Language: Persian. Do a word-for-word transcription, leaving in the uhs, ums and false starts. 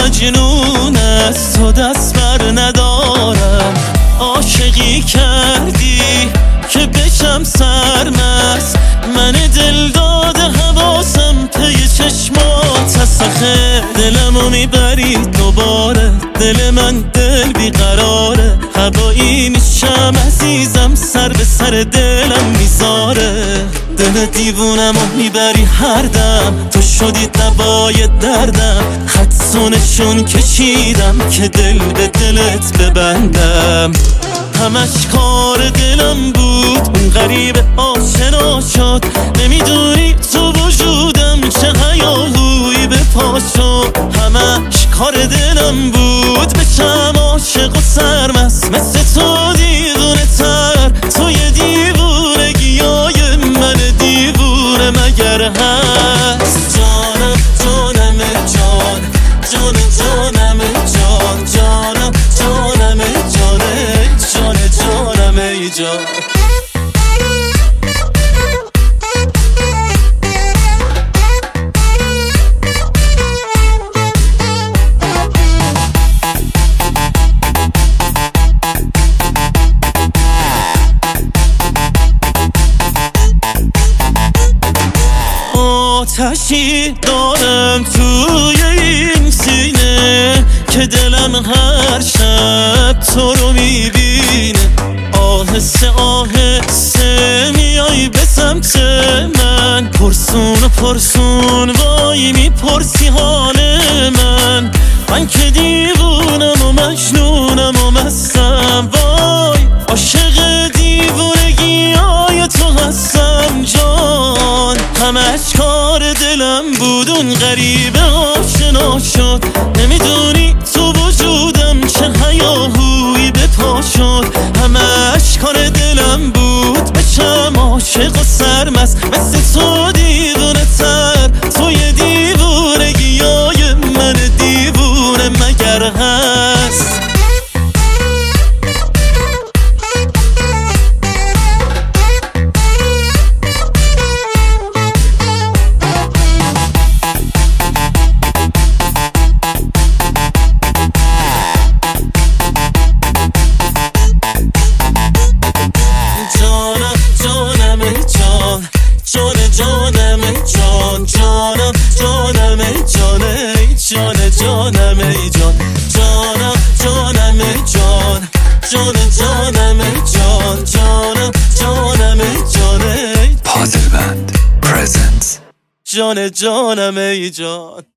مجنون از تو دست بر ندارم. عاشقی کردی که بشم سرمست، من دل داده حواسم پی چشمات تسخه. دلمو میبری دوباره، دل من دل بیقراره. هوایی میشم عزیزم، سر به سر دلم میذاره. دل دیوونمو میبری هر دم، تو شدی دوای دردم. خطسونشون کشیدم که دل به دلت ببندم. همش کار دلم بود، اون غریب آشنا شد. نمیدونی تو وجودم چه هیاهویی به پا شد. همش کار دلم بود، بشم عاشق و سرمست مثل تو دیوونه تر. توی دیوونگیای من دیوونه مگر هست؟ جانم جانم جان، جان جانم جان، جانم جانم جانه، جان جانم ای جان. آتشی دارم توی این سینه که دلم هر شب تو رو میبینه. آهسته آهسته میای به سمت من، پرسون و پرسون وای میپرسی حال من. من که دیوونم و مجنونم و مستم، وای عاشق دیوونگی های تو هستم جان. همش کار دلم بود، اون غریبه آشنا شد. نمیدونی تو وجودم چه هیاهویی به پا شد. همش کار دلم بود، بشم عاشق و سرمست مثل تو دیوونه تر. توی دیوونگیای من دیوونه مگر هست؟ جانم جان، جانم جانم جانه، جان جانم ای جان. جانم جانم جان، جان جانم جان، جانم جانم جانه. پازل بند پرزنتس. جان جانم ای جان.